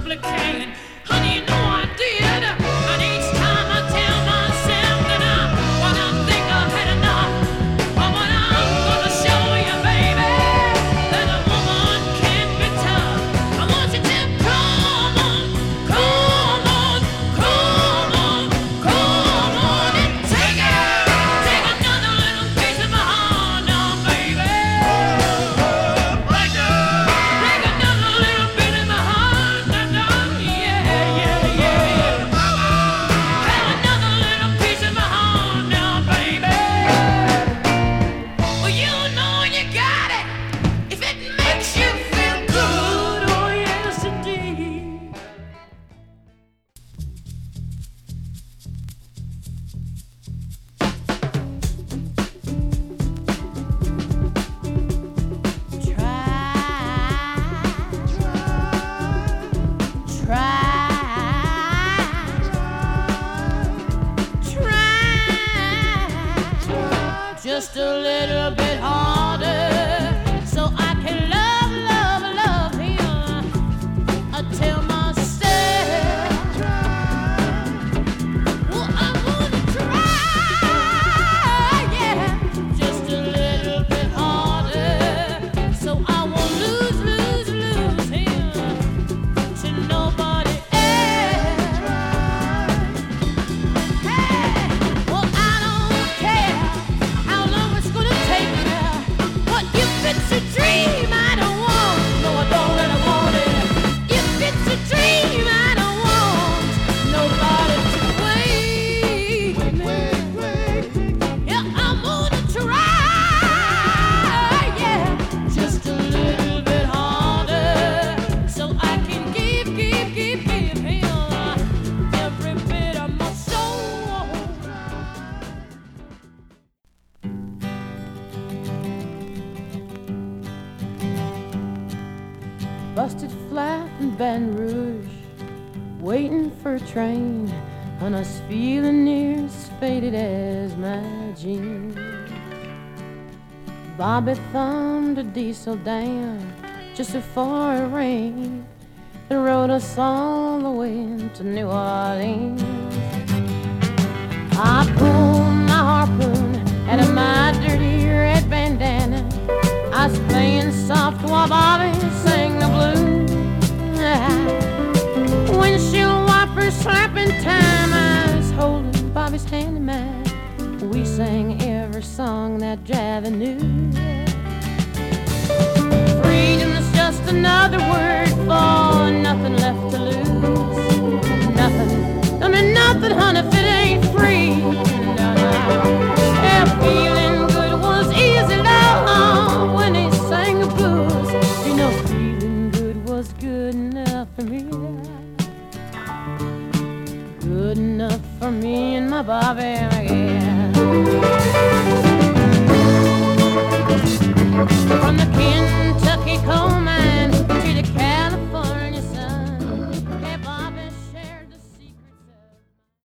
simply can't. Honey, you know I did. And each time I tell myself that when I think I've had enough, but when I'm gonna show you, baby, that a woman can be tough. I want you to come on, come on, come on, come on and take another little piece of my heart now, baby. Take another little bit of my heart now, yeah, yeah, yeah. Have another little piece of my heart now, baby. Well, you know you got it if it makes you feel good. Oh, yes, indeed. Try just a little bit harder so I can love him. I tell myself, well, I'm gonna try, yeah, just a little bit harder so I won't lose him to nobody else. Hey, well, I don't care how long it's gonna take me, but if it's a dream I don't want, no, I don't really want it. If it's a dream I don't want nobody to wait me. Yeah, I'm gonna try, yeah, just a little bit harder so I can give him every bit of my soul. Busted flat in Baton Rouge, waiting for a train, and I was feeling near as faded as my jeans. Bobby thumbed a diesel down just before it rained and rode us all the way to New Orleans. I pulled my harpoon out of my dirty red bandana. I was playing soft while Bobby sang the blues. Windshield wipers slapping time, I was holding Bobby's hand in mine. We sang every song that Javi knew. Freedom is just another word for nothing left to lose. Nothing, I mean nothing, honey, if it